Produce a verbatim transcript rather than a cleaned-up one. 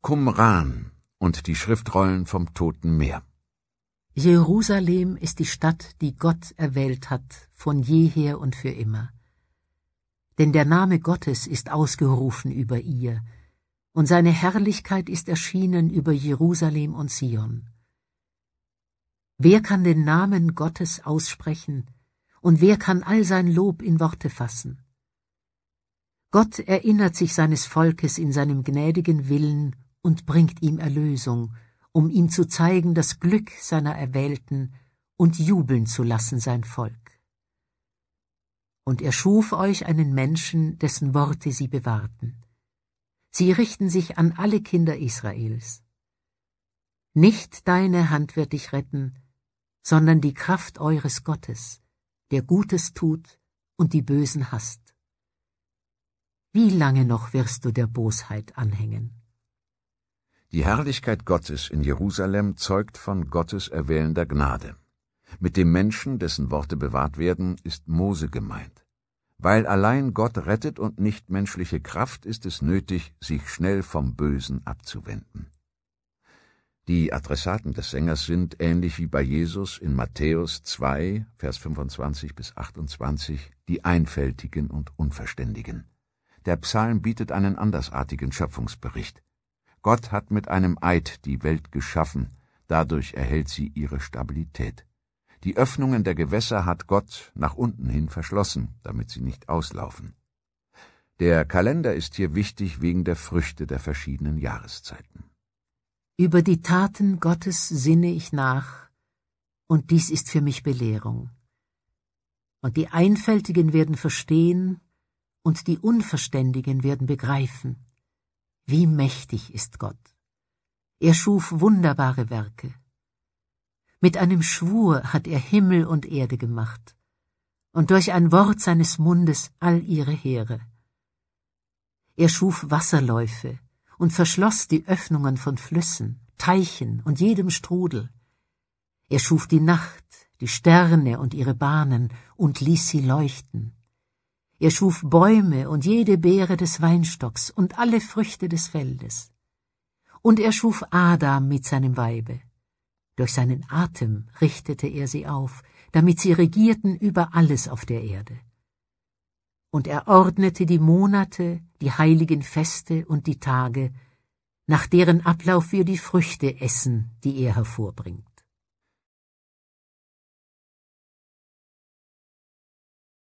Qumran und die Schriftrollen vom Toten Meer. Jerusalem ist die Stadt, die Gott erwählt hat, von jeher und für immer. Denn der Name Gottes ist ausgerufen über ihr, und seine Herrlichkeit ist erschienen über Jerusalem und Zion. Wer kann den Namen Gottes aussprechen, und wer kann all sein Lob in Worte fassen? Gott erinnert sich seines Volkes in seinem gnädigen Willen und bringt ihm Erlösung, um ihm zu zeigen das Glück seiner Erwählten und jubeln zu lassen sein Volk. Und er schuf euch einen Menschen, dessen Worte sie bewahrten. Sie richten sich an alle Kinder Israels. Nicht deine Hand wird dich retten, sondern die Kraft eures Gottes, der Gutes tut und die Bösen hasst. Wie lange noch wirst du der Bosheit anhängen? Die Herrlichkeit Gottes in Jerusalem zeugt von Gottes erwählender Gnade. Mit dem Menschen, dessen Worte bewahrt werden, ist Mose gemeint. Weil allein Gott rettet und nicht menschliche Kraft, ist es nötig, sich schnell vom Bösen abzuwenden. Die Adressaten des Sängers sind, ähnlich wie bei Jesus in Matthäus zwei, Vers fünfundzwanzig bis achtundzwanzig, die Einfältigen und Unverständigen. Der Psalm bietet einen andersartigen Schöpfungsbericht. Gott hat mit einem Eid die Welt geschaffen, dadurch erhält sie ihre Stabilität. Die Öffnungen der Gewässer hat Gott nach unten hin verschlossen, damit sie nicht auslaufen. Der Kalender ist hier wichtig wegen der Früchte der verschiedenen Jahreszeiten. Über die Taten Gottes sinne ich nach, und dies ist für mich Belehrung. Und die Einfältigen werden verstehen, und die Unverständigen werden begreifen. Wie mächtig ist Gott! Er schuf wunderbare Werke. Mit einem Schwur hat er Himmel und Erde gemacht, und durch ein Wort seines Mundes all ihre Heere. Er schuf Wasserläufe und verschloss die Öffnungen von Flüssen, Teichen und jedem Strudel. Er schuf die Nacht, die Sterne und ihre Bahnen und ließ sie leuchten. Er schuf Bäume und jede Beere des Weinstocks und alle Früchte des Feldes. Und er schuf Adam mit seinem Weibe. Durch seinen Atem richtete er sie auf, damit sie regierten über alles auf der Erde. Und er ordnete die Monate, die heiligen Feste und die Tage, nach deren Ablauf wir die Früchte essen, die er hervorbringt.